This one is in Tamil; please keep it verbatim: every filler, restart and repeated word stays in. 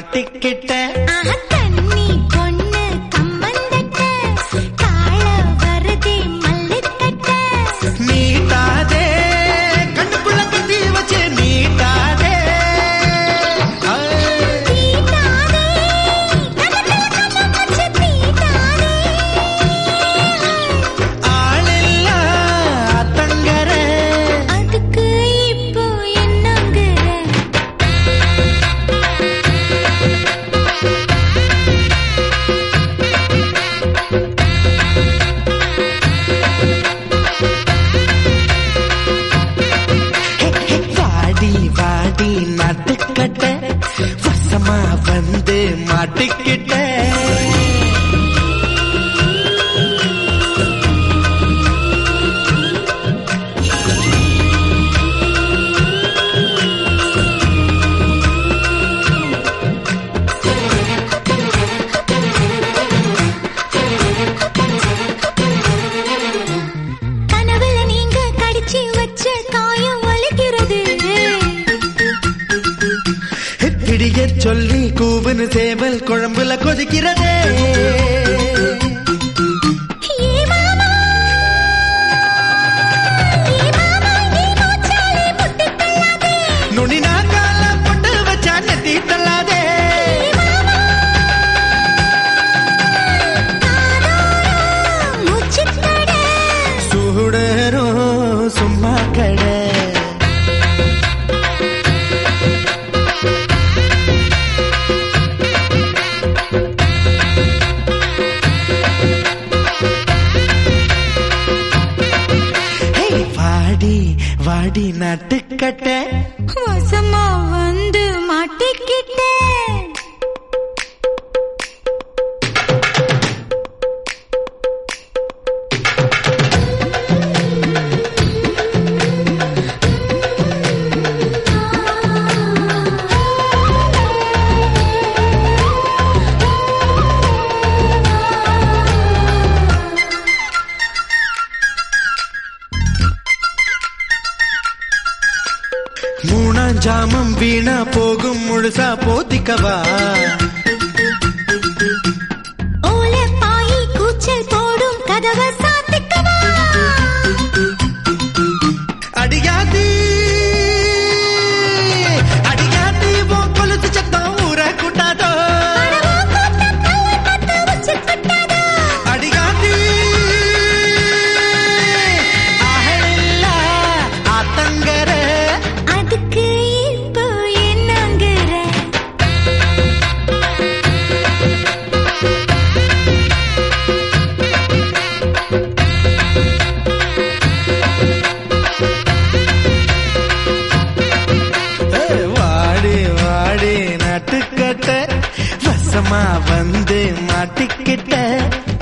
மாட்டிக்கிட்ட தண்ணி பொண்ணு கம்மந்தட்ட கால வருதே மல்லித்தட்ட நீட்டாதே கண்ணுக்குள்ள கத்தி வச்சு நீட்டாதே தீட்டாதே கண்ணத்துல கண்ணம் வச்சு தீட்டாதே ஆளில்லா அத்தங்கர அதுக்கு இப்போ என்னங்கிற வாடி வாடி நாட்டுக்கட்ட வசமா வந்து மாட்டிக்கிட்ட கனவுல நீங்க கடிச்சு வச்ச காயம் வலிக்கிறது பிடிய சொல்லி கூவுன்னு சேவல் குழம்புல கொதிக்கிறதே ஏ மாமா ஏ மாமா நீ மூச்சாலே முட்டி தள்ளாதே நுனி நாக்கால பொட்டு வச்சா நெத்தி தள்ளாதே மூச்சு தட சுடரோ சும்மா கடை வாடி வாடி நாட்டுக்கட்ட வசமா வந்து மாட்டிக்கிட்டே மூணாம் ஜாமம் வீணா போகும் முழுசா போத்திக்கவா ஓல பாயி கூச்சல் போடும் கதவை சாத்திக்கவா அடியாதி அடியாதி உன் கொலுசு சத்தம் ஊர கூட்டாதோ அடியாதி ஆஹில்ல ஆத்தங்கர அதுக்கு இப்போ என்னங்கிற வாடி வாடி நாட்டுக்கட்ட வசமா வந்து மாட்டிக்கிட்ட